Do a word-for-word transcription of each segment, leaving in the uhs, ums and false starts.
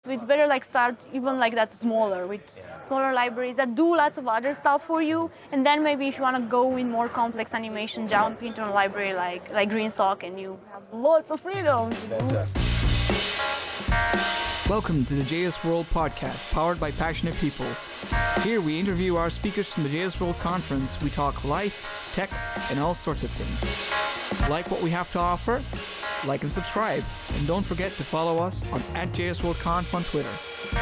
So it's better like start even like that smaller with Yeah. smaller libraries that do lots of other stuff for you, and then maybe if you want to go in more complex animation, jump into a library like like GreenSock, and you have lots of freedom to do. That's it. Welcome to the J S World podcast, powered by passionate people. Here we interview our speakers from the J S World Conference. We talk life, tech, and all sorts of things. Like what we have to offer? Like and subscribe. And don't forget to follow us on at J S World Conf on Twitter.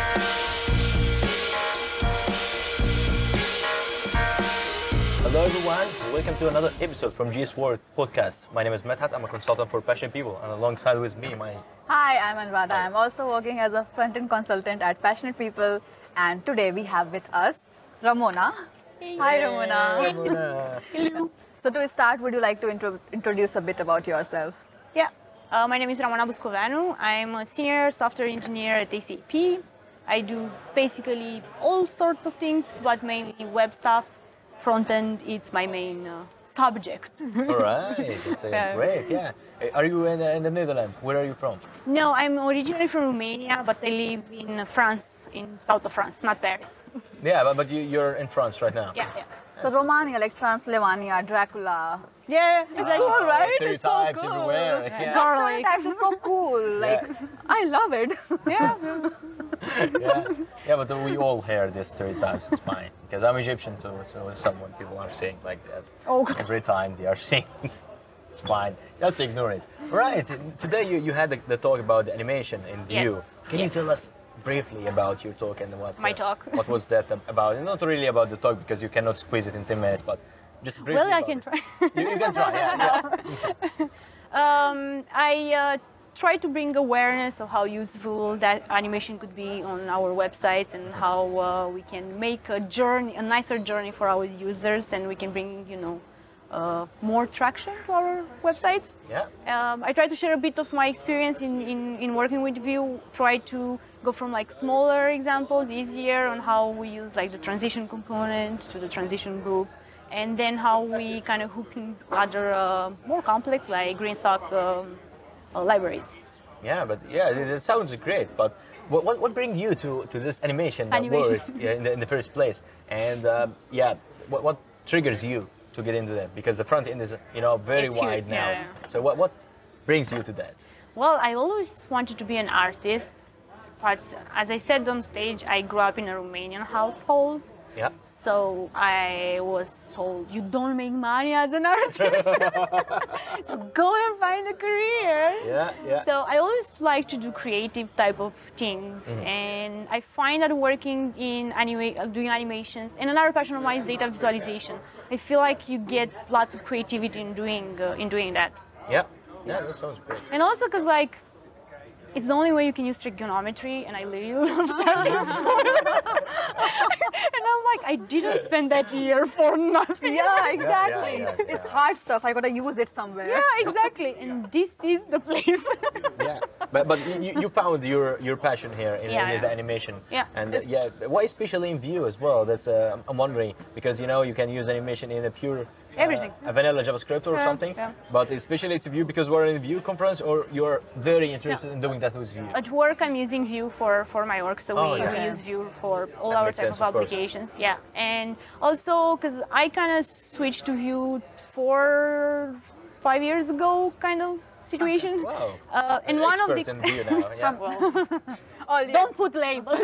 Hello everyone, welcome to another episode from G S World Podcast. My name is Medhat, I'm a consultant for passionate people, and alongside with me, my... Hi, I'm Anvada. I'm also working as a front-end consultant at Passionate People, and today we have with us Ramona. Hi, Ramona. Ramona. Hello. So to start, would you like to intro- introduce a bit about yourself? Yeah, uh, my name is Ramona Buscovanu. I'm a senior software engineer at A C P. I do basically all sorts of things, but mainly web stuff. Front end, it's my main uh, subject. All right, it's uh, Yeah. great, yeah. Uh, Are you in, uh, in the Netherlands? Where are you from? No, I'm originally from Romania, but I live in France, in south of France, not Paris. Yeah, but, but you, you're in France right now. Yeah, yeah. So Romania, like Transylvania, Dracula. Yeah, exactly. Cool, right? It's so Stereotypes cool. everywhere. Yeah. Garlic. Stereotypes are so cool. Like, I love it. Yeah. yeah, yeah, but we all hear these stereotypes. It's fine because I'm Egyptian too. So someone people are saying like that Oh, God. every time they are saying it, it's fine. Just ignore it. Right. Today you, you had the, the talk about the animation in Yes. Vue. Can you Yes. tell us briefly about your talk and what? My uh, talk? What was that about? And not really about the talk because you cannot squeeze it in ten minutes, but just briefly. Well, I about can it. try. You, you can try. Yeah. yeah. Um, I uh, try to bring awareness of how useful that animation could be on our websites and how uh, we can make a journey, a nicer journey for our users, and we can bring, you know, uh, more traction to our websites. Yeah. Um, I try to share a bit of my experience in, in, in working with Vue, try to go from like smaller examples, easier on how we use like the transition component to the transition group, and then how we kind of hook in other uh, more complex like GreenSock um, uh, libraries. Yeah, but yeah, it, it sounds great. But what what, what brings you to, to this animation, Animation. word yeah, in, the, in the first place? And um, yeah, what, what triggers you to get into that? Because the front end is you know very It's huge, wide now. yeah. So what what brings you to that? Well, I always wanted to be an artist, but as I said on stage, I grew up in a Romanian household. Yeah. So I was told, you don't make money as an artist, so go and find a career. Yeah, yeah. So I always like to do creative type of things, and I find that working in anima- uh, doing animations, and another passion of mine is data visualization. I feel like you get lots of creativity in doing uh, in doing that, Yeah. Yeah, that sounds great. and also because like it's the only way you can use trigonometry, and I really love that in school. And I'm like, I didn't spend that year for nothing. Yeah, exactly. yeah, yeah, It's yeah. hard stuff. I gotta use it somewhere. Yeah, exactly. And this is the place. Yeah, but but you, you found your your passion here in, Yeah, in yeah. the animation. Yeah. And uh, yeah, why especially in Vue as well? That's uh, I'm wondering because you know you can use animation in a pure uh, Everything. a vanilla JavaScript or Yeah, something. yeah. But especially it's Vue because we're in a Vue conference, or you're very interested in doing that with Vue. At work, I'm using Vue for, for my work, so Oh, we, yeah. we use Vue for all That our makes type sense, of of course. applications. Yeah, and also because I kind of switched to Vue four, five years ago, kind of situation. Wow. Uh, and You're one of the expert in Vue now. Yeah. well, All the- don't put labels.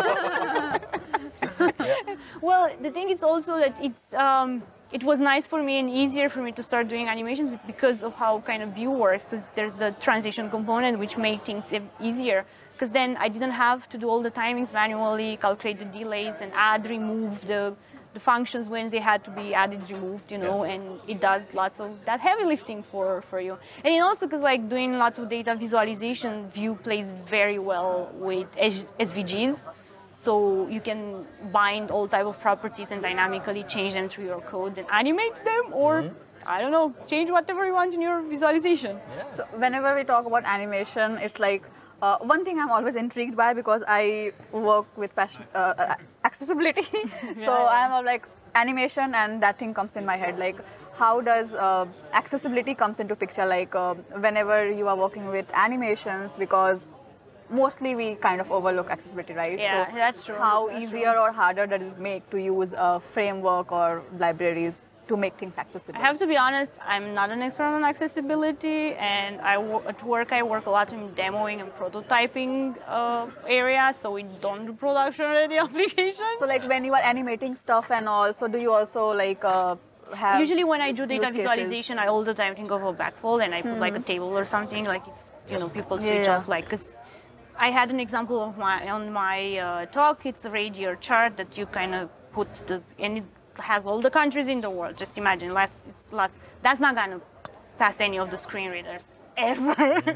Well, the thing is also that it's um, it was nice for me and easier for me to start doing animations because of how kind of Vue works. Because there's the transition component which made things e- easier. Because then I didn't have to do all the timings manually, calculate the delays, and add, remove the the functions when they had to be added, removed, you know, and it does lots of that heavy lifting for, for you. And then also because like doing lots of data visualization, Vue plays very well with S V Gs. So you can bind all type of properties and dynamically change them through your code and animate them, or I don't know, change whatever you want in your visualization. So whenever we talk about animation, it's like uh, one thing I'm always intrigued by because I work with passion, uh, uh, accessibility. So I'm uh, like animation, and that thing comes in my head. Like, how does uh, accessibility comes into picture? Like uh, whenever you are working with animations, because mostly we kind of overlook accessibility, right? Yeah, so that's true. How That's easier or harder does it make to use a framework or libraries to make things accessible? I have to be honest, I'm not an expert on accessibility, and I wo- at work I work a lot in demoing and prototyping uh, area, so we don't do production-ready applications. So like when you are animating stuff and all, so do you also like uh, have Usually when I do use data cases? visualization, I all the time think of a backfold, and I put like a table or something, like if, you know, people switch Yeah. off, like, 'cause I had an example of my on my uh, talk. It's a radial chart that you kind of put the, and it has all the countries in the world. Just imagine, lots, it's lots. That's not gonna pass any of the screen readers ever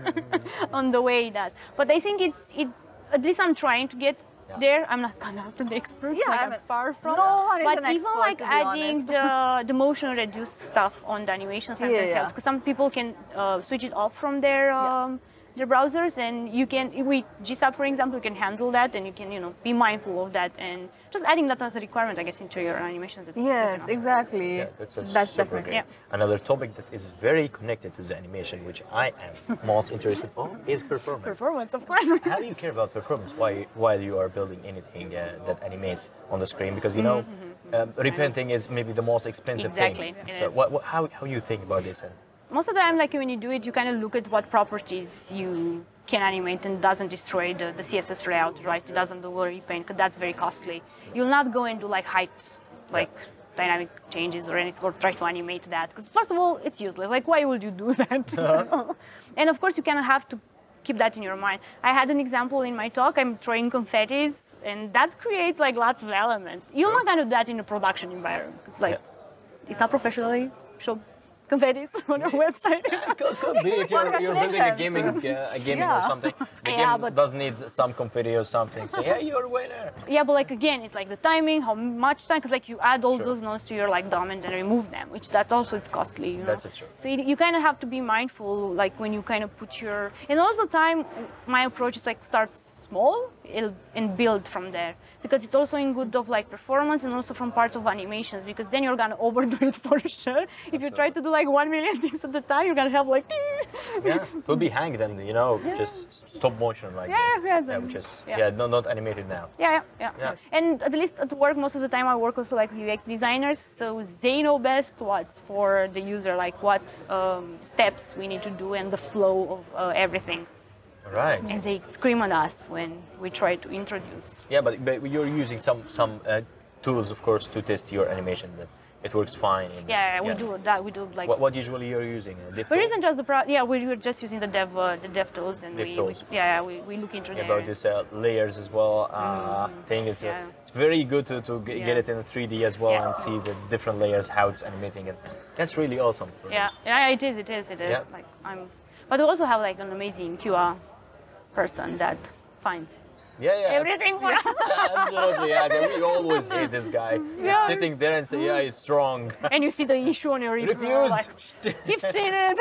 on the way it does. But I think it's it. At least I'm trying to get Yeah. there. I'm not kind of an expert. Yeah, like I I'm mean, far from. no one is but an even expert, like to be adding honest. the the motion reduced stuff on the animation sometimes Yeah, yeah. helps, because some people can uh, switch it off from their. Um, their browsers, and you can, with G SAP for example, you can handle that, and you can, you know, be mindful of that, and just adding that as a requirement, I guess, into your animation. That's good Yes, enough. exactly. Yeah, that's, a That's super definitely. great. Yeah. Another topic that is very connected to the animation, which I am most interested in, is performance. Performance, of course. How do you care about performance while, while you are building anything uh, that animates on the screen? Because, you know, um, repainting is maybe the most expensive Exactly, thing. it So is. what, what, how, how you think about this? And Most of the time, like when you do it, you kind of look at what properties you can animate and doesn't destroy the, the C S S layout, right? It doesn't do a repaint, because that's very costly. You'll not go and do like height, like dynamic changes or anything, or try to animate that, because first of all, it's useless. Like, why would you do that? And of course, you kind of have to keep that in your mind. I had an example in my talk. I'm throwing confettis, and that creates like lots of elements. You're not going to do that in a production environment. It's like, it's not professionally show confettis on your website. could, could be if you're, you're building a Congratulations. gaming, uh, a gaming Yeah. or something. The Yeah, game but- does need some confetti or something. Say, hey, you're a winner. Yeah, but like again, it's like the timing, how much time, because like you add all Sure. those nodes to your like D O M and then remove them, which that's also it's costly. You know? That's it, sure. So you, you kind of have to be mindful, like when you kind of put your, and all the time, my approach is like start small it'll, and build from there, because it's also in good of like performance and also from parts of animations, because then you're gonna overdo it for sure. If you try to do like one million things at the time, you're gonna have like. Yeah, it will be hanged and, you know, just stop motion like Yeah, that. yeah, yeah, then- which is, yeah. yeah, not, not animated now. Yeah, yeah, yeah, Yeah. And at least at work, most of the time I work also like with U X designers, so they know best what's for the user, like what um, steps we need to do and the flow of uh, everything. All right. And they scream at us when we try to introduce. Yeah, but, but you're using some some uh, tools, of course, to test your animation that it works fine. and- Yeah, we do that. We do like. What, what usually you're using? A diff But it tool? isn't just the pro. Yeah, we were just using the dev, uh, the dev tools, and Dev we, tools. we, yeah, we, we look into Yeah, there. about this uh, layers as well uh, thing. It's, yeah. uh, it's very good to, to g- get Yeah. it in three D as well Yeah. and see the different layers, how it's animating it. That's really awesome. for Yeah, this. yeah, it is, it is, it is. Yeah. Like I'm, but we also have like an amazing Q A person that finds Yeah, yeah. everything for us. Yeah, absolutely. Yeah, we always hate this guy. He's Yeah. sitting there and say, yeah, it's strong. And you see the issue on your email. Refused. Like, you've seen it.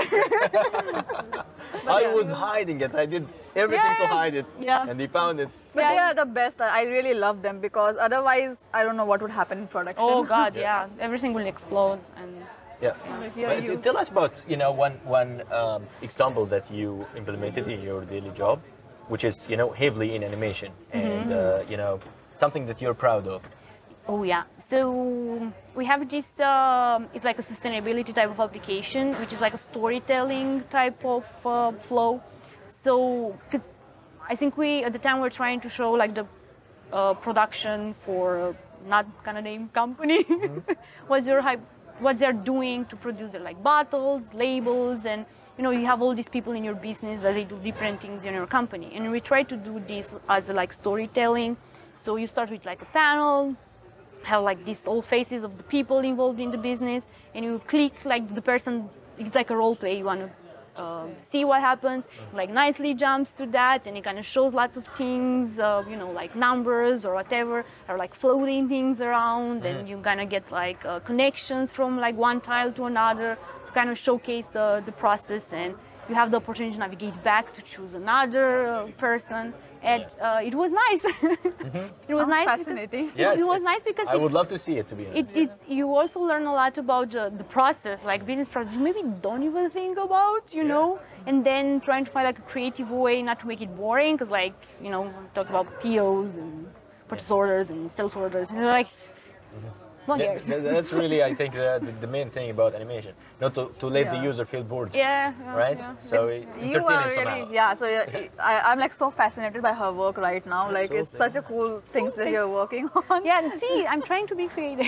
I was hiding it. I did everything to Yeah. hide it. Yeah. And he found it. But Yeah. they are the best. I really love them because otherwise, I don't know what would happen in production. Oh God, yeah. Everything will explode. And Yeah. Here But you- t- tell us about, you know, one one um, example that you implemented in your daily job, which is, you know, heavily in animation and, uh, you know, something that you're proud of. oh yeah. So we have this. Um, it's like a sustainability type of application, which is like a storytelling type of uh, flow. So, 'cause I think we at the time we're trying to show like the uh, production for uh, not gonna name company. What's your hype? What they're doing to produce their like bottles, labels, and you know you have all these people in your business that they do different things in your company, and we try to do this as a, like storytelling. So you start with like a panel, have like these old faces of the people involved in the business, and you click like the person. It's like a role play. You want to uh, see what happens. Like nicely jumps to that, and it kind of shows lots of things. Uh, you know, like numbers or whatever, or like floating things around, and you kind of get like uh, connections from like one tile to another to kind of showcase the the process. And you have the opportunity to navigate back to choose another uh, person. And uh, it was nice. It was Sounds nice. fascinating. Because, Yeah, it it's- was it's- nice because I would it's- love to see it, to be honest. It's, it's you also learn a lot about uh, the process, like business process. You maybe don't even think about, you know, and then trying to find like a creative way not to make it boring, because like you know, we talk about P Os and purchase orders and sales orders, and they're like, one Yeah, years. th- that's really, I think, the, the, the main thing about animation, not to, to let the Yeah. user feel bored. Yeah, yeah, Right? yeah. So It's- it- you entertain are him really, somehow. yeah. So yeah, I, I'm like so fascinated by her work right now. Like it's such a cool things that you're working on. Yeah, and see, I'm trying to be creative.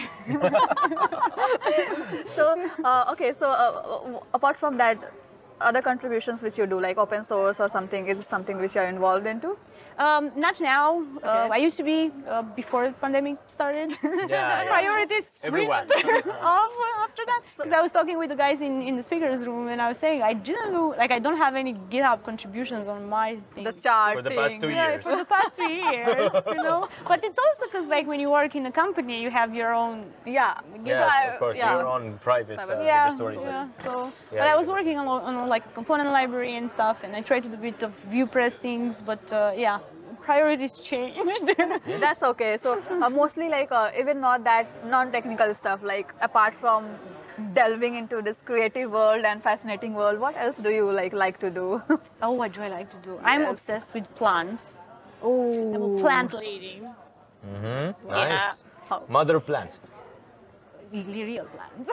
So uh, okay, so uh, apart from that, other contributions which you do, like open source or something, is it something which you're involved into? Um, not now. Uh, Okay. I used to be uh, before the pandemic started. Yeah, yeah. Priorities switched Everyone. off after that. Because I was talking with the guys in, in the speakers room, and I was saying I didn't do like I don't have any GitHub contributions on my thing. The chart For the past thing. two Yeah, years. for the past two years, you know. But it's also because like when you work in a company, you have your own. Yeah. Yes, of course, Yeah. your own private, uh, Private. Yeah, repositories. yeah. So, Yeah, but I you was can- working on, on like a component library and stuff, and I tried to do a bit of view press things, but uh, yeah, priorities changed. That's okay. So uh, mostly like uh, even not that non-technical stuff. Like apart from delving into this creative world and fascinating world, what else do you like like to do? Oh, what do I like to do? I'm Yes. obsessed with plants. Oh. I'm a plant lady. Nice. Yeah. Mother plant. Really real plants.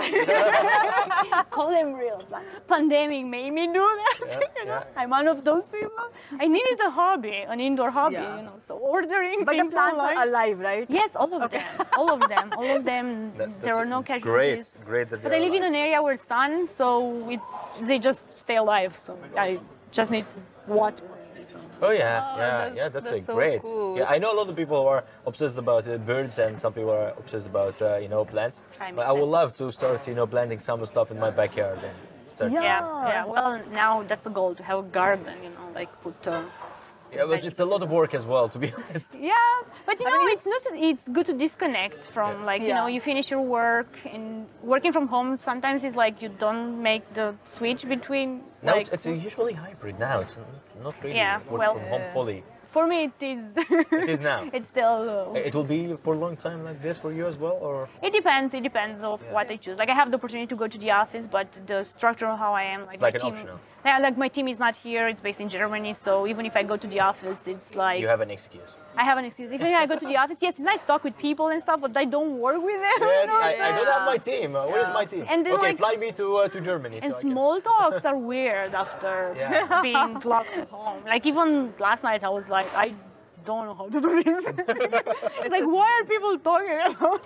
Call them real plants. Pandemic made me do that. you know? yeah. I'm one of those people. I needed a hobby, an indoor hobby, Yeah. you know. So ordering But the things plants online. are alive, right? Yes, all of them. All of them. All of them. That- there that's are no great, casualties. great that But they're I live in alive. an area where sun, so it's they just stay alive. So I just need water. Oh yeah, Oh, yeah, that's- yeah. That's, that's a so great. cool. Yeah, I know a lot of people who are obsessed about uh, birds, and some people are obsessed about uh, you know plants. Try But I would plants. love to start you know planting some stuff in my backyard and start. Yeah. Yeah, yeah. Well, now that's a goal to have a garden. You know, like put. Uh, Yeah, but it's a lot of work as well, to be honest. Yeah, but you know, it's not. It's good to disconnect from Yeah. like you Yeah. know you finish your work and working from home. Sometimes it's like you don't make the switch between. Now like, it's, it's usually hybrid. Now it's not- not really Yeah, work well- from home fully. for me, it is. It is now. It's still. Uh, It will be for a long time like this for you as well, or it depends. It depends of what I choose. Like I have the opportunity to go to the office, but the structure of how I am, like, Like my an team. optional. Yeah, like my team is not here. It's based in Germany, so even if I go to the office, it's like you have an excuse. I have an excuse. Even if I go to the office, yes, it's nice to talk with people and stuff, but I don't work with them. Yes, you know, I, I so- don't have my team. Uh, Where is my team? And then, okay, like- fly me to uh, to Germany. And so I can- small talks are weird after Yeah. being locked at home. Like even last night, I was like, I don't know how to do this. It's like, why are people talking about?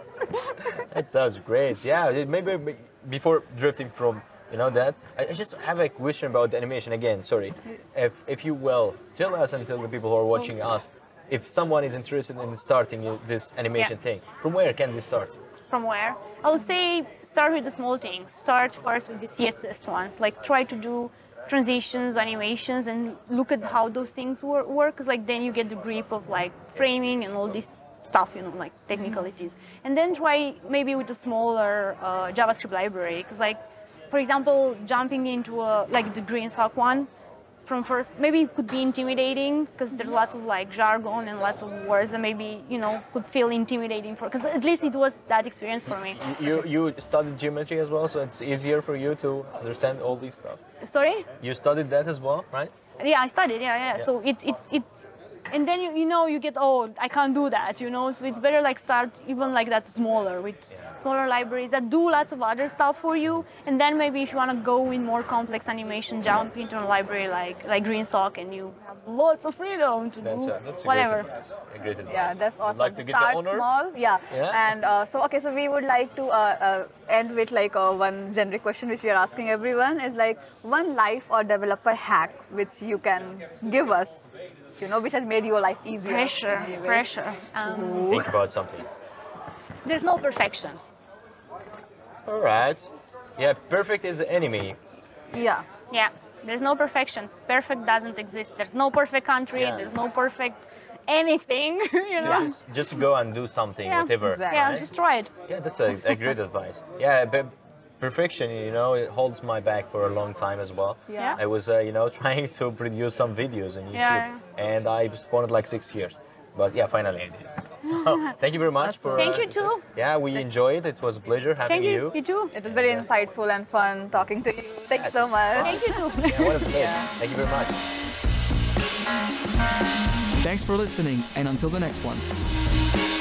That sounds great. Yeah, it- maybe be- before drifting from you know that, I I just have a question about the animation again. Sorry, if if you will tell us and tell the people who are watching us, if someone is interested in starting uh, this animation Yeah. thing, from where can they start? From where? I'll say start with the small things. Start first with the C S S ones. Like try to do transitions, animations, and look at how those things wor- work. Cause like then you get the grip of like framing and all this stuff, you know, like technicalities. And then try maybe with a smaller uh, JavaScript library. Cause like, for example, jumping into a like the GreenSock one. From first, maybe it could be intimidating because there's lots of like jargon and lots of words that maybe you know could feel intimidating for. Because at least it was that experience for me. You you studied geometry as well, so it's easier for you to understand all these stuff. Sorry? You studied that as well, right? Yeah, I studied. Yeah, yeah. So it it it, and then you, you know you get oh I can't do that, you know. So it's better like start even like that smaller with smaller libraries that do lots of other stuff for you, and then maybe if you want to go in more complex animation, jump into a library like like GreenSock, and you have lots of freedom to That's do a, that's a whatever. great advice. A great advice. Yeah, that's Would awesome. Like to get Start the honor? small, yeah. Yeah. And uh, so, okay, so we would like to uh, uh, end with like uh, one generic question which we are asking everyone is like one life or developer hack which you can give us, you know, which has made your life easier. Pressure, in any way. pressure. Um, Think about something. there's no perfection. All right. Yeah, perfect is the enemy. Yeah. Yeah, there's no perfection. Perfect doesn't exist. There's no perfect country. Yeah. There's no perfect anything. You know. Just, just go and do something, Yeah, whatever. exactly. Yeah, right? just try it. Yeah, that's a, a great advice. Yeah, but perfection, you know, it holds my back for a long time as well. Yeah. I was, uh, you know, trying to produce some videos on YouTube, Yeah. and I postponed it like six years. But yeah, finally I did. So thank you very much for. Thank uh, you too. Yeah, we enjoyed it. It was a pleasure having Thank you. You too. It was very insightful and fun talking to you. Thank you so much. Thank you too. Yeah, what a pleasure. Thank you very much. Thanks for listening, and until the next one.